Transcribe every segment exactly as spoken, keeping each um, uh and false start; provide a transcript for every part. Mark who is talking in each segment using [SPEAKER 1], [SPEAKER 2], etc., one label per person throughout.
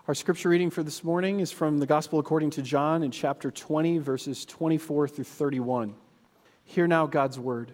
[SPEAKER 1] Our scripture reading for this morning is from the Gospel according to John in chapter twenty, verses twenty-four through thirty-one. Hear now God's word.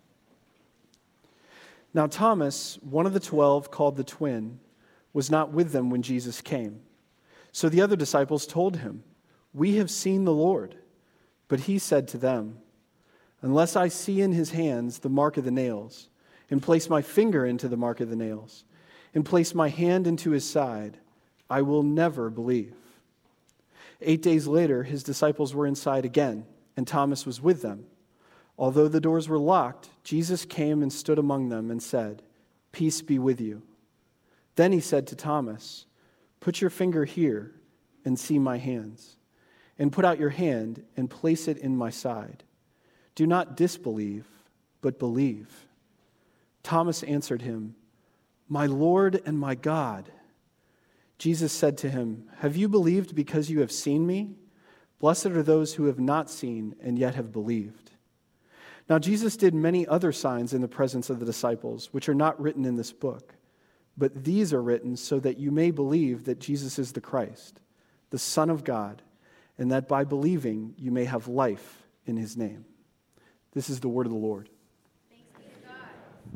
[SPEAKER 1] Now Thomas, one of the twelve called the twin, was not with them when Jesus came. So the other disciples told him, "We have seen the Lord." But he said to them, "Unless I see in his hands the mark of the nails, and place my finger into the mark of the nails, and place my hand into his side, I will never believe." Eight days later, his disciples were inside again, and Thomas was with them. Although the doors were locked, Jesus came and stood among them and said, "Peace be with you." Then he said to Thomas, "Put your finger here and see my hands, and put out your hand and place it in my side. Do not disbelieve, but believe." Thomas answered him, "My Lord and my God." Jesus said to him, "Have you believed because you have seen me? Blessed are those who have not seen and yet have believed." Now Jesus did many other signs in the presence of the disciples, which are not written in this book. But these are written so that you may believe that Jesus is the Christ, the Son of God, and that by believing you may have life in his name. This is the word of the Lord.
[SPEAKER 2] Thanks be to God.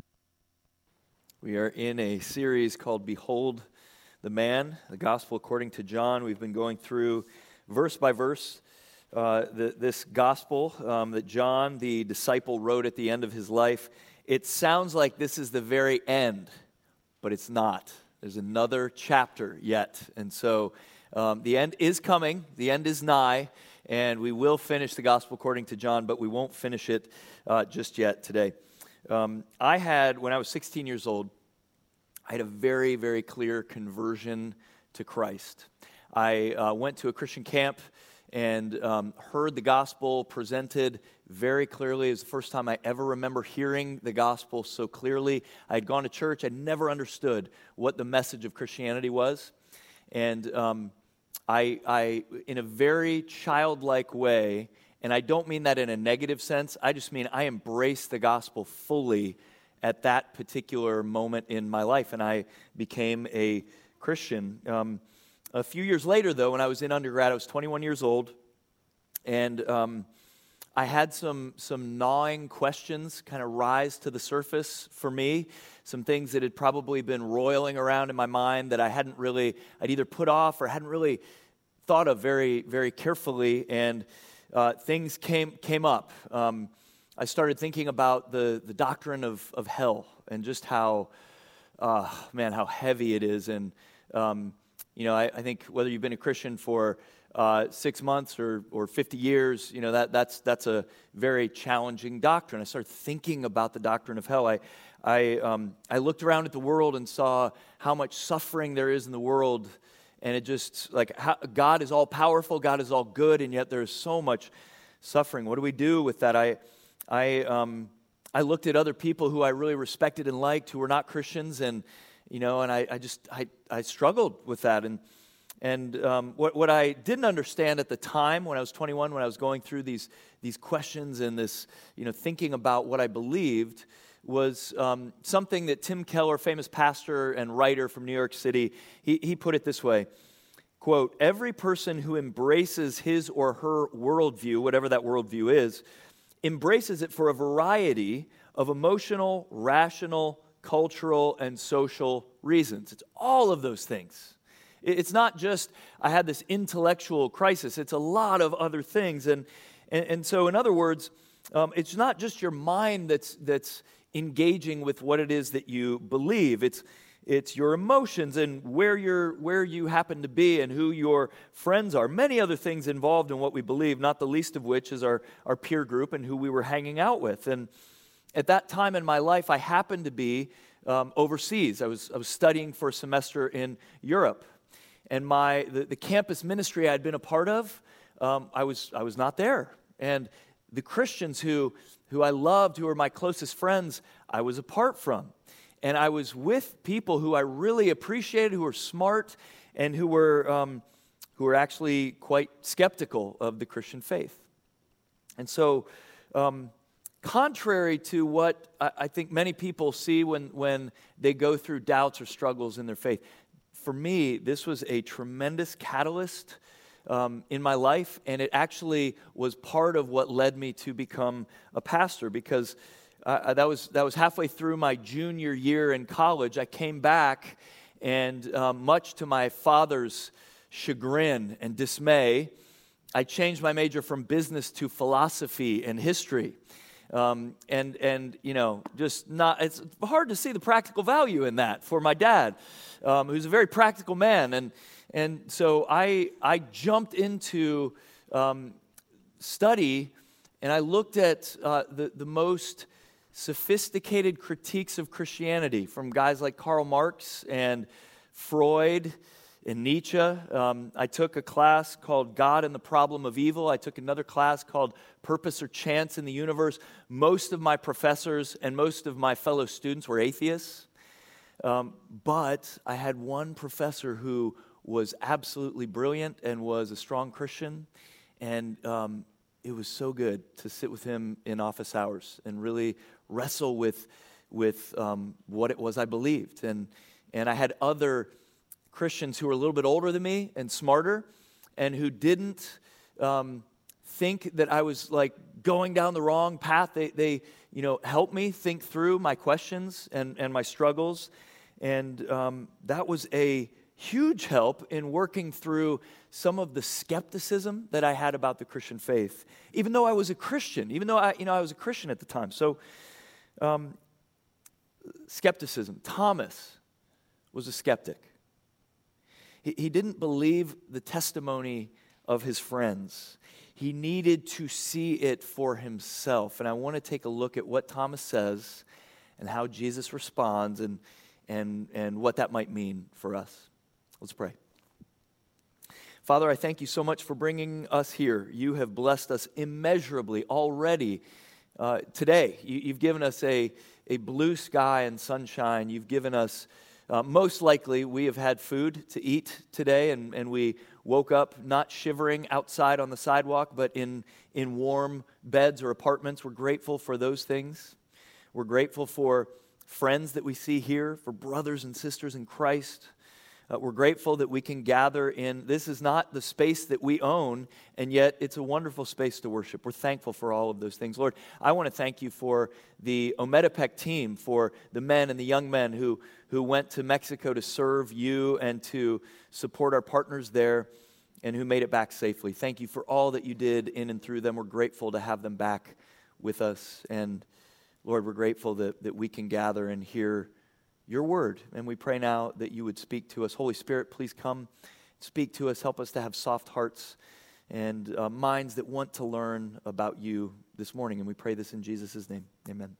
[SPEAKER 3] We are in a series called Behold the Man, the Gospel according to John. We've been going through verse by verse uh, the, this Gospel um, that John, the disciple, wrote at the end of his life. It sounds like this is the very end, but it's not. There's another chapter yet. And so um, the end is coming, the end is nigh, and we will finish the Gospel according to John, but we won't finish it uh, just yet today. Um, I had, when I was sixteen years old, I had a very, very clear conversion to Christ. I uh, went to a Christian camp and um, heard the gospel presented very clearly. It was the first time I ever remember hearing the gospel so clearly. I had gone to church. I never understood what the message of Christianity was. And um, I, I, in a very childlike way, and I don't mean that in a negative sense, I just mean I embraced the gospel fully at that particular moment in my life, and I became a Christian. Um, a few years later, though, when I was in undergrad, I was twenty-one years old, and um, I had some some gnawing questions kind of rise to the surface for me, some things that had probably been roiling around in my mind that I hadn't really, I'd either put off or hadn't really thought of very, very carefully, and uh, things came came up. Um, I started thinking about the, the doctrine of, of hell and just how, uh, man, how heavy it is. And, um, you know, I, I think whether you've been a Christian for uh, six months or, or fifty years, you know, that that's that's a very challenging doctrine. I started thinking about the doctrine of hell. I, I, um, I looked around at the world and saw how much suffering there is in the world. And it just, like, how, God is all powerful, God is all good, and yet there's so much suffering. What do we do with that? I... I um, I looked at other people who I really respected and liked who were not Christians, and you know, and I, I just I, I struggled with that, and and um, what what I didn't understand at the time when I was twenty-one, when I was going through these these questions and this, you know, thinking about what I believed, was um, something that Tim Keller, famous pastor and writer from New York City, he he put it this way. Quote, "Every person who embraces his or her worldview, whatever that worldview is, embraces it for a variety of emotional, rational, cultural, and social reasons." It's all of those things. It's not just, I had this intellectual crisis. It's a lot of other things. And and, and so, in other words, um, it's not just your mind that's that's engaging with what it is that you believe. It's It's your emotions and where you're, where you happen to be and who your friends are. Many other things involved in what we believe, not the least of which is our, our peer group and who we were hanging out with. And at that time in my life, I happened to be um, overseas. I was I was studying for a semester in Europe. And my the, the campus ministry I had been a part of, um, I was I was not there. And the Christians who who I loved, who were my closest friends, I was apart from. And I was with people who I really appreciated, who were smart, and who were um, who were actually quite skeptical of the Christian faith. And so, um, contrary to what I, I think many people see when, when they go through doubts or struggles in their faith, for me, this was a tremendous catalyst um, in my life, and it actually was part of what led me to become a pastor, because uh, that was that was halfway through my junior year in college. I came back, and um, much to my father's chagrin and dismay, I changed my major from business to philosophy and history. Um, and, and you know, just not, it's hard to see the practical value in that for my dad, um, who's a very practical man. And, and so I, I jumped into um, study, and I looked at uh, the, the most sophisticated critiques of Christianity from guys like Karl Marx and Freud and Nietzsche. Um, I took a class called God and the Problem of Evil. I took another class called Purpose or Chance in the Universe. Most of my professors and most of my fellow students were atheists. Um, but I had one professor who was absolutely brilliant and was a strong Christian. And um, it was so good to sit with him in office hours and really wrestle with, with um, what it was I believed. And, and I had other Christians who were a little bit older than me and smarter, and who didn't um, think that I was like going down the wrong path. They, they, you know, helped me think through my questions and, and my struggles, and um, that was a huge help in working through some of the skepticism that I had about the Christian faith, even though I was a Christian, even though I, you know, I was a Christian at the time. So, um, skepticism. Thomas was a skeptic. He, he didn't believe the testimony of his friends. He needed to see it for himself. And I want to take a look at what Thomas says and how Jesus responds, and, and, and what that might mean for us. Let's pray. Father, I thank you so much for bringing us here. You have blessed us immeasurably already uh, today. You, you've given us a, a blue sky and sunshine. You've given us Uh, most likely, we have had food to eat today, and, and we woke up not shivering outside on the sidewalk, but in, in warm beds or apartments. We're grateful for those things. We're grateful for friends that we see here, for brothers and sisters in Christ. Uh, we're grateful that we can gather in, this is not the space that we own, and yet it's a wonderful space to worship. We're thankful for all of those things. Lord, I want to thank you for the Ometepec team, for the men and the young men who, who went to Mexico to serve you and to support our partners there, and who made it back safely. Thank you for all that you did in and through them. We're grateful to have them back with us. And Lord, we're grateful that, that we can gather and hear your word. And we pray now that you would speak to us. Holy Spirit, please come, speak to us. Help us to have soft hearts and uh, minds that want to learn about you this morning. And we pray this in Jesus' name. Amen.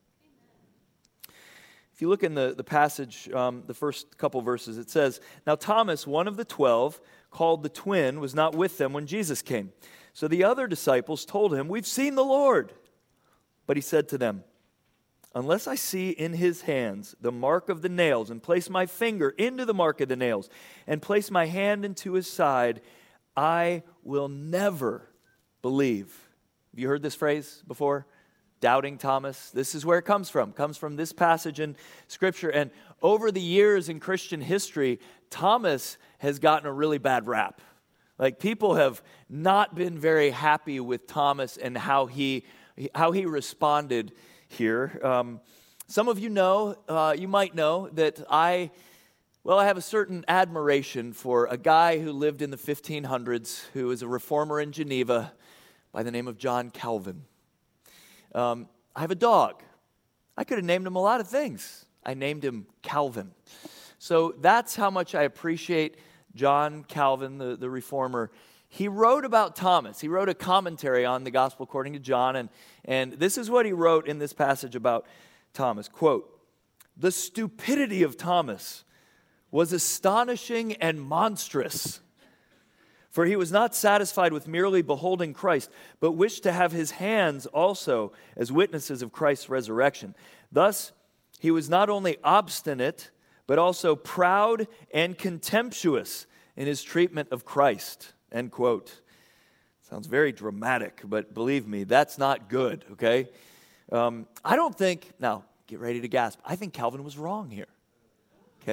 [SPEAKER 3] If you look in the, the passage, um, the first couple verses, it says, "Now Thomas, one of the twelve, called the twin, was not with them when Jesus came. So the other disciples told him, 'We've seen the Lord.' But he said to them, 'Unless I see in his hands the mark of the nails, and place my finger into the mark of the nails, and place my hand into his side, I will never believe.'" Have you heard this phrase before? Doubting Thomas. This is where it comes from. It comes from this passage in Scripture. And over the years in Christian history, Thomas has gotten a really bad rap. Like, people have not been very happy with Thomas and how he how he responded here. Um, some of you know, uh, you might know that I, well, I have a certain admiration for a guy who lived in the fifteen hundreds, who was a reformer in Geneva by the name of John Calvin. Um, I have a dog. I could have named him a lot of things. I named him Calvin. So that's how much I appreciate John Calvin, the, the reformer. He wrote about Thomas. He wrote a commentary on the Gospel according to John, and, and this is what he wrote in this passage about Thomas. Quote, "The stupidity of Thomas was astonishing and monstrous, for he was not satisfied with merely beholding Christ, but wished to have his hands also as witnesses of Christ's resurrection. Thus, he was not only obstinate, but also proud and contemptuous in his treatment of Christ." End quote. Sounds very dramatic, but believe me, that's not good, okay? Um, I don't think, now, get ready to gasp, I think Calvin was wrong here, okay?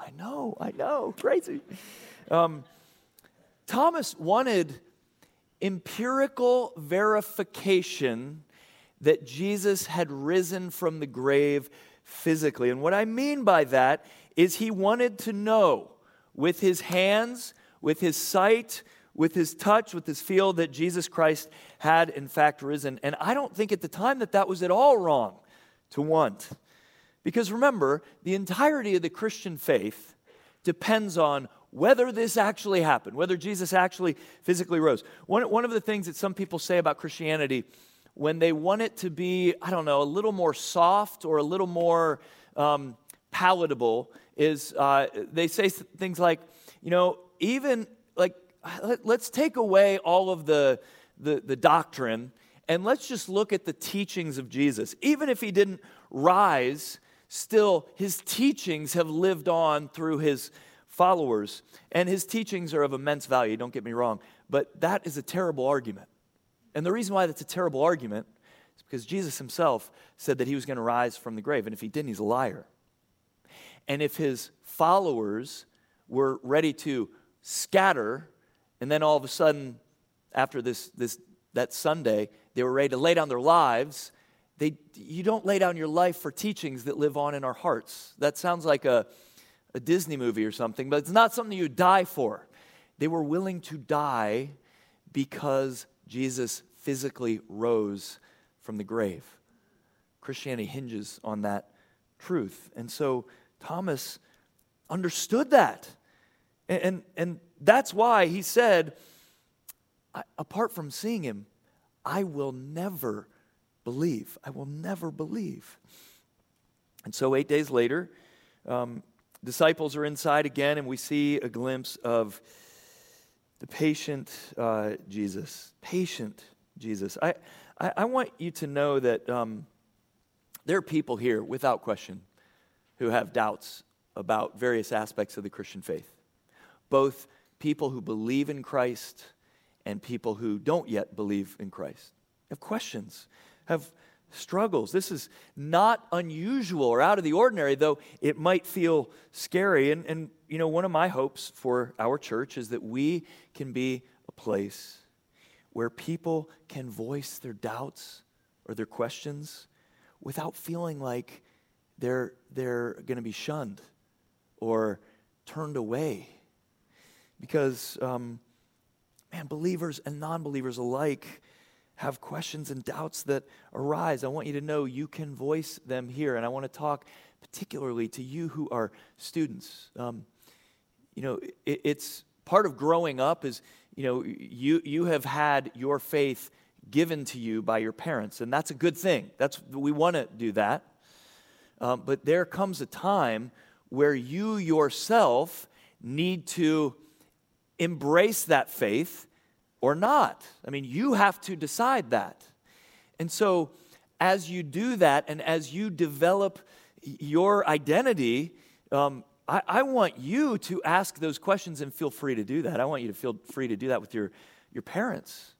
[SPEAKER 3] I know, I know, crazy. Um, Thomas wanted empirical verification that Jesus had risen from the grave physically. And what I mean by that is he wanted to know with his hands, with his sight, with his touch, with his feel that Jesus Christ had in fact risen. And I don't think at the time that that was at all wrong to want. Because remember, the entirety of the Christian faith depends on whether this actually happened, whether Jesus actually physically rose. One, one of the things that some people say about Christianity, when they want it to be, I don't know, a little more soft or a little more um, palatable, is uh, they say things like, you know, even like, let, let's take away all of the, the, the doctrine and let's just look at the teachings of Jesus. Even if he didn't rise, still his teachings have lived on through his followers, and his teachings are of immense value, don't get me wrong, but that is a terrible argument. And the reason why that's a terrible argument is because Jesus himself said that he was going to rise from the grave, and if he didn't, he's a liar. And if his followers were ready to scatter, and then all of a sudden, after this, this that Sunday, they were ready to lay down their lives, they, you don't lay down your life for teachings that live on in our hearts. That sounds like a a Disney movie or something, but it's not something you die for. They were willing to die because Jesus physically rose from the grave. Christianity hinges on that truth. And so Thomas understood that. And, and, and that's why he said, apart from seeing him, I will never believe. I will never believe. And so eight days later, um, disciples are inside again, and we see a glimpse of the patient uh, Jesus. Patient Jesus. I, I, I want you to know that um, there are people here, without question, who have doubts about various aspects of the Christian faith. Both people who believe in Christ and people who don't yet believe in Christ. Have questions, have struggles. This is not unusual or out of the ordinary, though it might feel scary. And, and, you know, one of my hopes for our church is that we can be a place where people can voice their doubts or their questions without feeling like they're, they're going to be shunned or turned away. Because, um, man, believers and non-believers alike have questions and doubts that arise. I want you to know you can voice them here. And I want to talk particularly to you who are students. Um, you know, it, it's part of growing up is, you know, you, you have had your faith given to you by your parents. And that's a good thing. That's we want to do that. Um, but there comes a time where you yourself need to embrace that faith or not. I mean, you have to decide that. And so as you do that and as you develop your identity, um, I, I want you to ask those questions and feel free to do that. I want you to feel free to do that with your, your parents.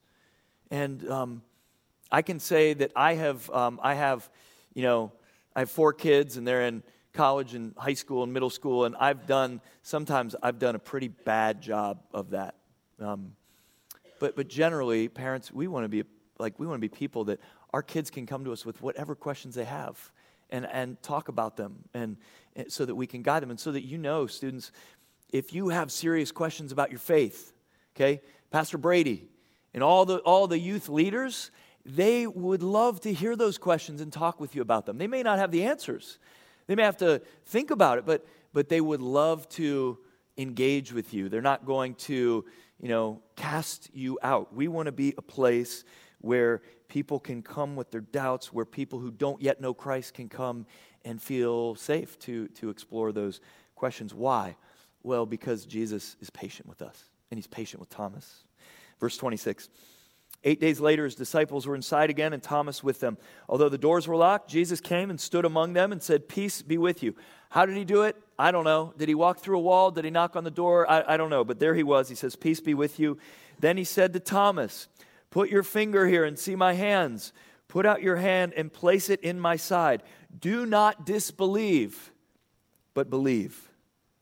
[SPEAKER 3] And um, I can say that I have, um, I have, you know, I have four kids and they're in college and high school and middle school, and I've done, sometimes I've done a pretty bad job of that. Um, But but generally, parents, we want to be like we want to be people that our kids can come to us with whatever questions they have, and and talk about them, and, and so that we can guide them, and so that you know, students, if you have serious questions about your faith, okay, Pastor Brady and all the all the youth leaders, they would love to hear those questions and talk with you about them. They may not have the answers, they may have to think about it, but but they would love to engage with you. They're not going to, you know, cast you out. We want to be a place where people can come with their doubts, where people who don't yet know Christ can come and feel safe to, to explore those questions. Why? Well, because Jesus is patient with us, and he's patient with Thomas. Verse twenty-six, eight days later, his disciples were inside again, and Thomas with them. Although the doors were locked, Jesus came and stood among them and said, "Peace be with you." How did he do it? I don't know. Did he walk through a wall? Did he knock on the door? I, I don't know. But there he was. He says, "Peace be with you." Then he said to Thomas, "Put your finger here and see my hands. Put out your hand and place it in my side. Do not disbelieve, but believe."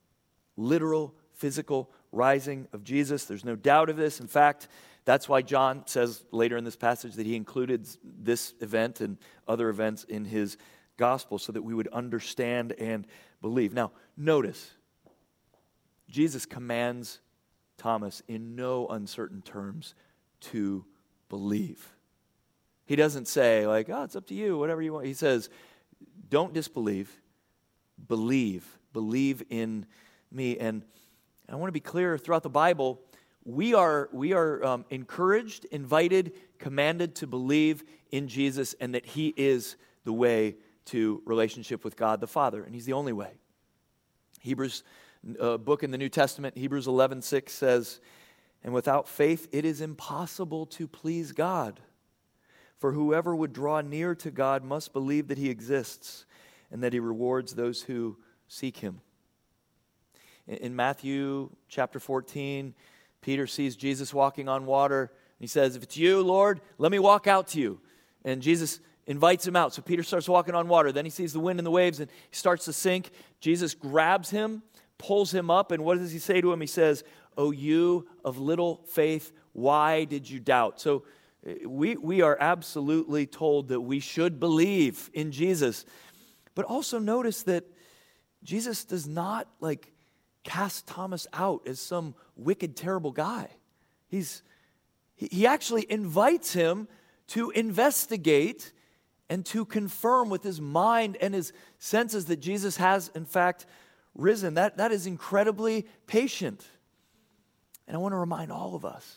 [SPEAKER 3] literal, physical rising of Jesus. There's no doubt of this. In fact, that's why John says later in this passage that he included this event and other events in his gospel so that we would understand and believe. Now, notice, Jesus commands Thomas in no uncertain terms to believe. He doesn't say, like, oh, it's up to you, whatever you want. He says, don't disbelieve, believe. Believe in me. And I want to be clear, throughout the Bible, we are, we are um, encouraged, invited, commanded to believe in Jesus and that he is the way to relationship with God the Father, and he's the only way. Hebrews, a book in the New Testament, Hebrews eleven six says, and without faith it is impossible to please God. For whoever would draw near to God must believe that he exists and that he rewards those who seek him. In Matthew chapter fourteen, Peter sees Jesus walking on water. And he says, if it's you, Lord, let me walk out to you. And Jesus invites him out. So Peter starts walking on water. Then he sees the wind and the waves and he starts to sink. Jesus grabs him, pulls him up. And what does he say to him? He says, "O you of little faith, why did you doubt?" So we, we are absolutely told that we should believe in Jesus. But also notice that Jesus does not like cast Thomas out as some wicked, terrible guy. He's, he actually invites him to investigate and to confirm with his mind and his senses that Jesus has, in fact, risen. That, that is incredibly patient. And I want to remind all of us,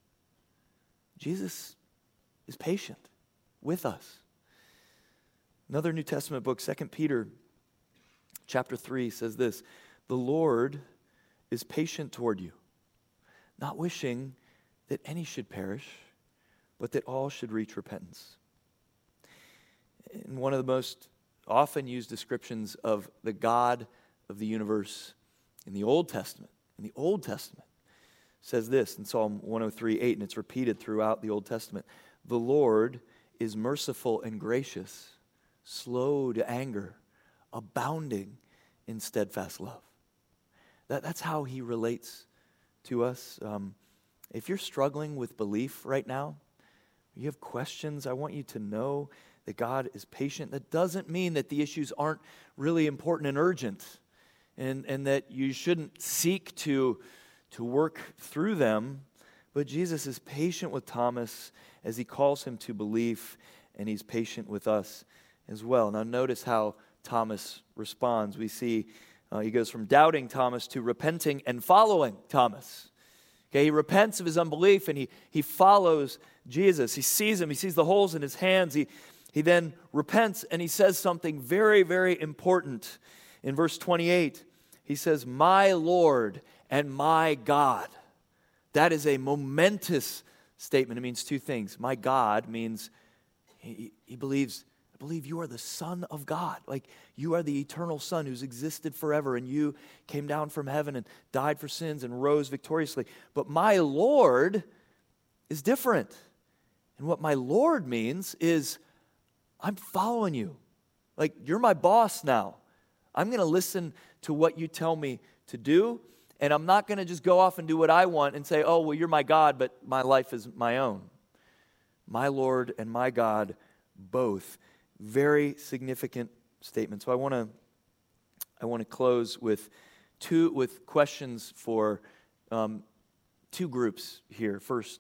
[SPEAKER 3] Jesus is patient with us. Another New Testament book, Second Peter chapter three, says this, the Lord is patient toward you, not wishing that any should perish, but that all should reach repentance. In one of the most often used descriptions of the God of the universe in the Old Testament, in the Old Testament, says this in Psalm one oh three eight, and it's repeated throughout the Old Testament. The Lord is merciful and gracious, slow to anger, abounding in steadfast love. That, that's how he relates to us. Um, if you're struggling with belief right now, you have questions, I want you to know that God is patient. That doesn't mean that the issues aren't really important and urgent, and, and that you shouldn't seek to, to work through them. But Jesus is patient with Thomas as he calls him to belief, and he's patient with us as well. Now notice how Thomas responds. We see uh, he goes from doubting Thomas to repenting and following Thomas. Okay, he repents of his unbelief and he, he follows Jesus. He sees him. He sees the holes in his hands. He, he then repents and he says something very, very important. In verse twenty-eight, he says, "My Lord and my God." That is a momentous statement. It means two things. My God means he, he believes, I believe you are the Son of God. Like you are the eternal Son who's existed forever, and you came down from heaven and died for sins and rose victoriously. But my Lord is different. And what my Lord means is I'm following you. Like you're my boss now. I'm going to listen to what you tell me to do. And I'm not going to just go off and do what I want and say, oh, well, you're my God, but my life is my own. My Lord and my God, both. Very significant statements. So I want to I want to close with two with questions for um, two groups here. First,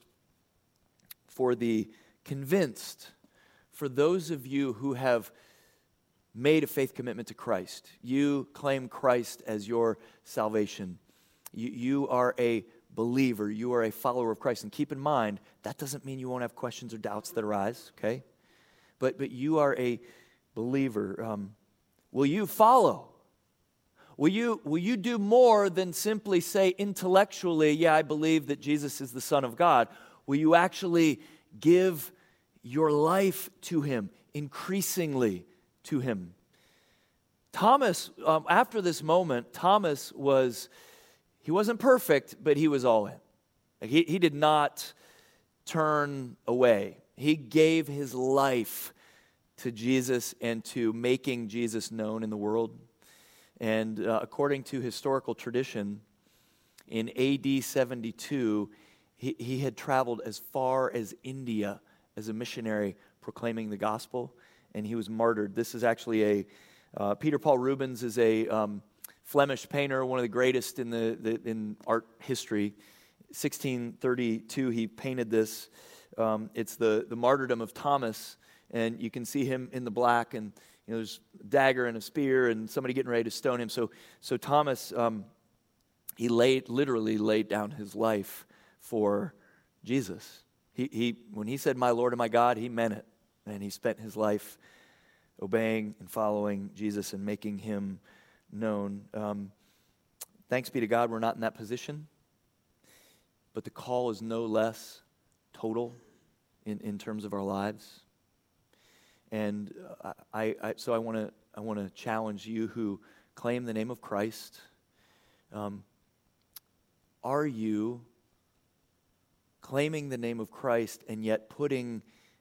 [SPEAKER 3] for the convinced, for those of you who have made a faith commitment to Christ, you claim Christ as your salvation. You, you are a believer. You are a follower of Christ. And keep in mind, that doesn't mean you won't have questions or doubts that arise, okay? But but you are a believer. Um, will you follow? Will you, will you do more than simply say intellectually, yeah, I believe that Jesus is the Son of God? Will you actually give your life to Him, increasingly to Him? Thomas, um, after this moment, Thomas was... He wasn't perfect, but he was all in. He, he did not turn away. He gave his life to Jesus and to making Jesus known in the world. And uh, according to historical tradition, in A D seventy-two, he, he had traveled as far as India as a missionary proclaiming the gospel, and he was martyred. This is actually a, uh, Peter Paul Rubens is a um, Flemish painter, one of the greatest in, the, the in art history. sixteen thirty-two, he painted this. Um, it's the, the martyrdom of Thomas, and you can see him in the black, and you know, there's a dagger and a spear and somebody getting ready to stone him. So, so Thomas, um, he laid, literally laid down his life for Jesus. He, he, when he said, "My Lord and my God," he meant it. And he spent his life obeying and following Jesus and making him known. Um, thanks be to God, we're not in that position. But the call is no less total in, in terms of our lives. And uh, I, I so I want to I want to challenge you who claim the name of Christ. Um, are you claiming the name of Christ and yet putting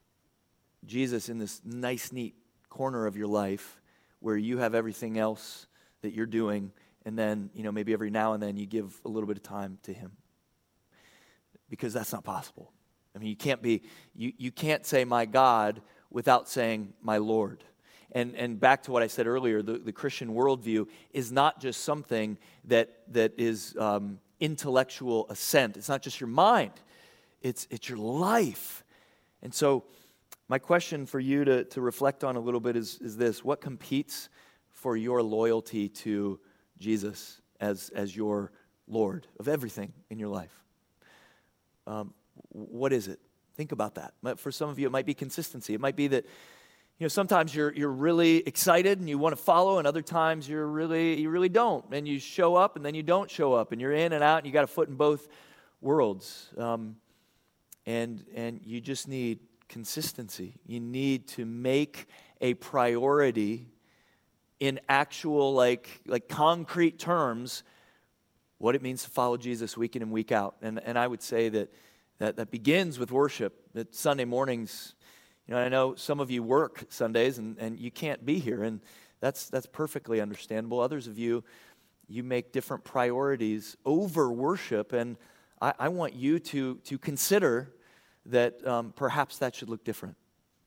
[SPEAKER 3] Jesus in this nice, neat corner of your life where you have everything else that you're doing, and then, you know, maybe every now and then you give a little bit of time to him? Because that's not possible. I mean, you can't be, you, you can't say my God without saying my Lord. And and back to what I said earlier, the, the Christian worldview is not just something that that is um, intellectual assent. It's not just your mind. It's it's your life. And so my question for you to, to reflect on a little bit is, is this: what competes for your loyalty to Jesus as, as your Lord of everything in your life? Um, what is it? Think about that. For some of you, it might be consistency. It might be that, you know, sometimes you're you're really excited and you want to follow, and other times you're really you really don't, and you show up and then you don't show up, and you're in and out, and you got a foot in both worlds. Um, and and you just need consistency. You need to make a priority in actual, like like concrete terms, what it means to follow Jesus week in and week out. And and I would say that that, that begins with worship. That Sunday mornings, you know, I know some of you work Sundays and, and you can't be here, and that's that's perfectly understandable. Others of you, you make different priorities over worship, and I, I want you to to consider that um, perhaps that should look different.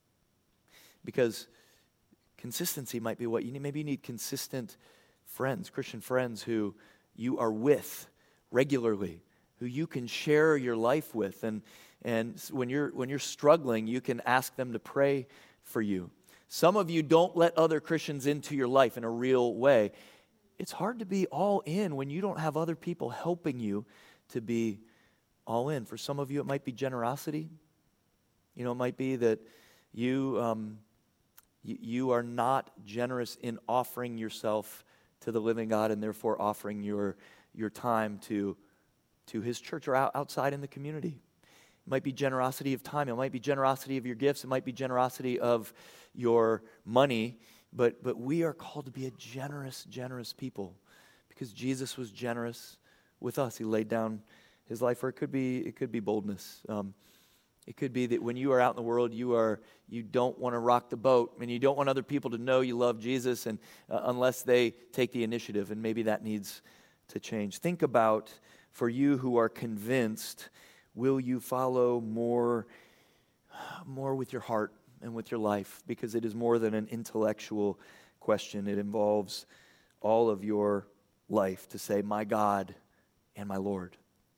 [SPEAKER 3] Because consistency might be what you need. Maybe you need consistent friends, Christian friends who you are with regularly, who you can share your life with, and and when you're when you're struggling, you can ask them to pray for you. Some of you don't let other Christians into your life in a real way. It's hard to be all in when you don't have other people helping you to be all in. For some of you, it might be generosity. You know, it might be that you um, you, you are not generous in offering yourself to the living God, and therefore offering your your time to to His church or out, outside in the community. It might be generosity of time. It might be generosity of your gifts. It might be generosity of your money. But but we are called to be a generous, generous people, because Jesus was generous with us. He laid down His life. Or it could be it could be boldness. Um, it could be that when you are out in the world, you are you don't want to rock the boat, and you don't want other people to know you love Jesus, and uh, unless they take the initiative, and maybe that needs to change. Think about, for you who are convinced, will you follow more, more with your heart and with your life? Because it is more than an intellectual question. It involves all of your life to say, my God and my Lord.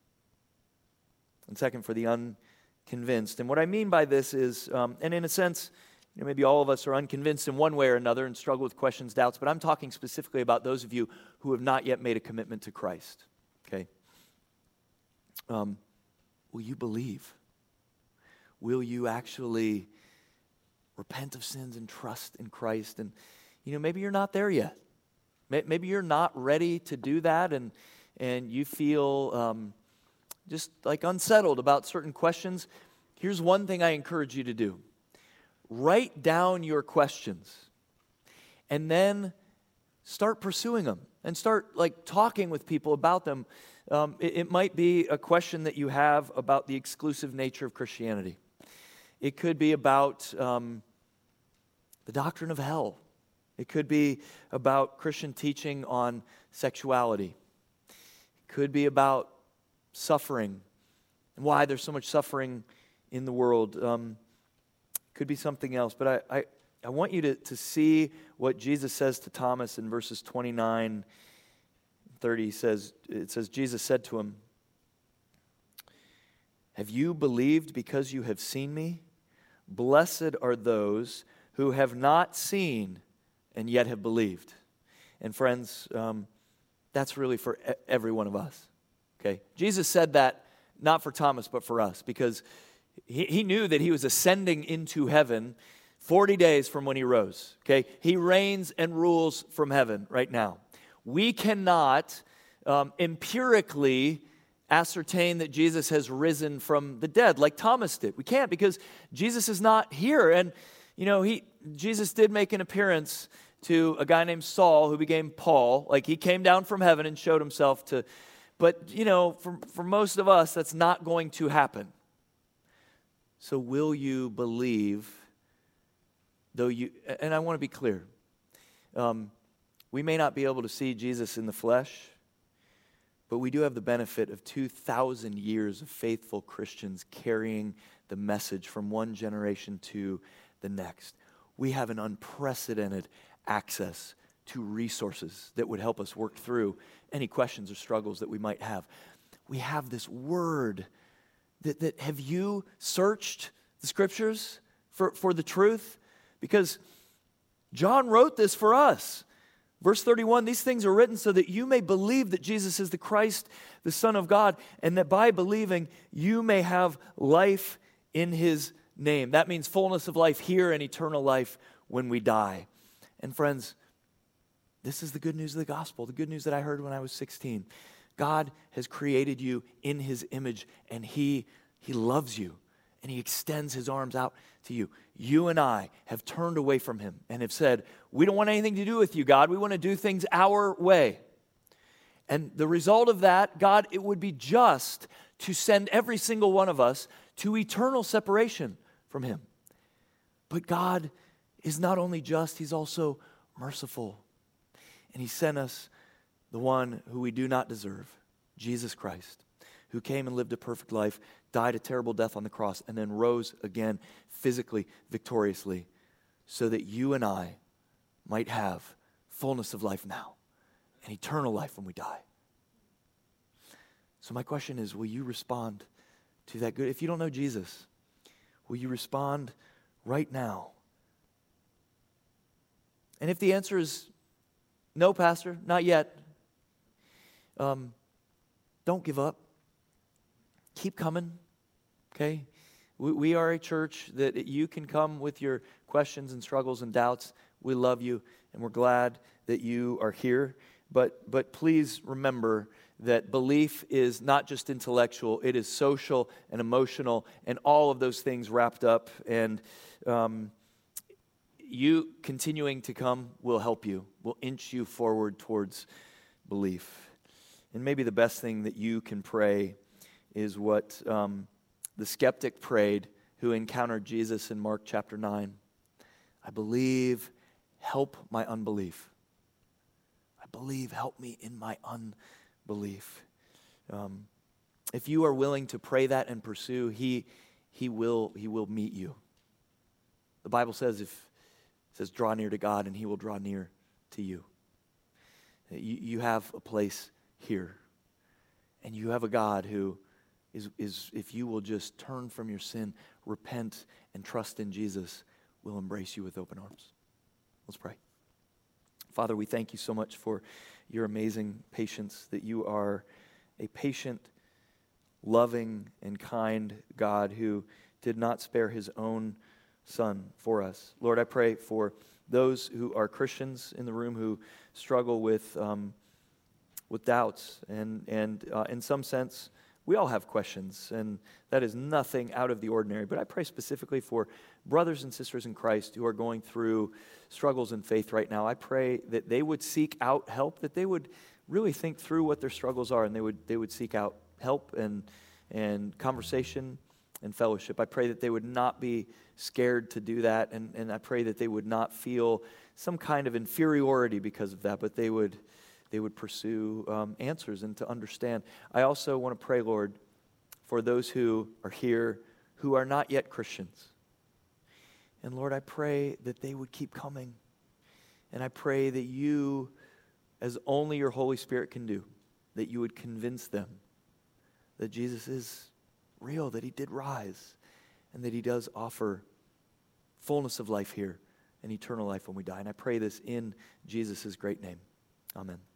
[SPEAKER 3] And second, for the unconvinced. And what I mean by this is, um, and in a sense, you know, maybe all of us are unconvinced in one way or another and struggle with questions, doubts, but I'm talking specifically about those of you who have not yet made a commitment to Christ. Okay? Um, will you believe? Will you actually repent of sins and trust in Christ? And, you know, maybe you're not there yet. Maybe you're not ready to do that, and and you feel um, just like unsettled about certain questions. Here's one thing I encourage you to do. Write down your questions, and then start pursuing them, and start like talking with people about them. Um, it, it might be a question that you have about the exclusive nature of Christianity. It could be about um, the doctrine of hell. It could be about Christian teaching on sexuality. It could be about suffering and why there's so much suffering in the world. Um, could be something else. But I, I, I want you to, to see what Jesus says to Thomas in verses twenty-nine, thirty. He says, it says, Jesus said to him, "Have you believed because you have seen me? Blessed are those who have not seen and yet have believed." And friends, um, that's really for e- every one of us. Okay, Jesus said that not for Thomas, but for us, because he, he knew that he was ascending into heaven forty days from when he rose. Okay, he reigns and rules from heaven right now. We cannot um, empirically ascertain that Jesus has risen from the dead like Thomas did. We can't, because Jesus is not here. And you know, he Jesus did make an appearance to a guy named Saul who became Paul. Like, he came down from heaven and showed himself to, but you know, for, for most of us, that's not going to happen. So will you believe, though you, and I want to be clear, um, we may not be able to see Jesus in the flesh, but we do have the benefit of two thousand years of faithful Christians carrying the message from one generation to the next. We have an unprecedented access to resources that would help us work through any questions or struggles that we might have. We have this word that, that have you searched the scriptures for, for the truth? Because John wrote this for us. Verse thirty-one, "These things are written so that you may believe that Jesus is the Christ, the Son of God, and that by believing you may have life in his name." That means fullness of life here and eternal life when we die. And friends, this is the good news of the gospel, the good news that I heard when I was sixteen. God has created you in his image, and he, he loves you, and he extends his arms out to you. You and I have turned away from him and have said, "We don't want anything to do with you, God. We want to do things our way." And the result of that, God, it would be just to send every single one of us to eternal separation from him. But God is not only just, he's also merciful. And he sent us the one who we do not deserve, Jesus Christ, who came and lived a perfect life, died a terrible death on the cross, and then rose again physically, victoriously, so that you and I might have fullness of life now and eternal life when we die. So my question is, will you respond to that good? If you don't know Jesus, will you respond right now? And if the answer is no, Pastor, not yet, um, don't give up. Keep coming, okay? We, we are a church that you can come with your questions and struggles and doubts. We love you, and we're glad that you are here. But, but please remember that belief is not just intellectual, it is social and emotional and all of those things wrapped up. And um, you continuing to come will help you, will inch you forward towards belief. And maybe the best thing that you can pray is what um, the skeptic prayed who encountered Jesus in Mark chapter nine. "I believe, help my unbelief. I believe, help me in my unbelief." Um, if you are willing to pray that and pursue, he, he, will, he will meet you. The Bible says, if it says, draw near to God and he will draw near to you. You, you have a place here. And you have a God who is, is, if you will just turn from your sin, repent, and trust in Jesus, will embrace you with open arms. Let's pray. Father, we thank you so much for your amazing patience, that you are a patient, loving, and kind God who did not spare his own Son for us. Lord, I pray for those who are Christians in the room who struggle with um, with doubts, and and uh, in some sense, we all have questions, and that is nothing out of the ordinary. But I pray specifically for brothers and sisters in Christ who are going through struggles in faith right now. I pray that they would seek out help, that they would really think through what their struggles are, and they would they would seek out help and and conversation and fellowship. I pray that they would not be scared to do that, and, and I pray that they would not feel some kind of inferiority because of that, but they would they would pursue um, answers and to understand. I also want to pray, Lord, for those who are here who are not yet Christians. And Lord, I pray that they would keep coming. And I pray that you, as only your Holy Spirit can do, that you would convince them that Jesus is real, that he did rise, and that he does offer fullness of life here and eternal life when we die. And I pray this in Jesus' great name. Amen.